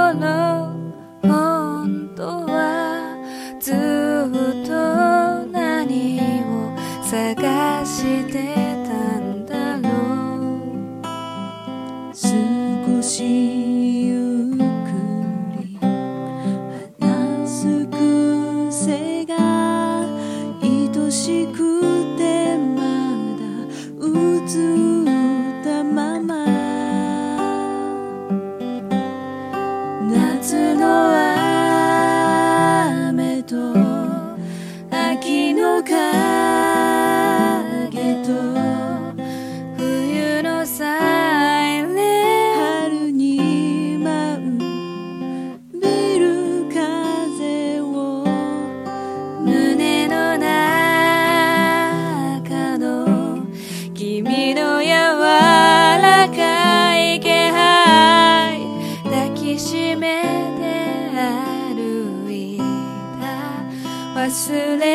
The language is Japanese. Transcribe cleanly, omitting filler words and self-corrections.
頃本当はずっと何を探してたんだろう。 少しゆっくり話す癖が愛しくてまだうつったまま、夏の雨と秋の影と冬のサイレン、 春に舞うビル風を胸の中の君の柔らかい気配抱きしめて歩いた忘れ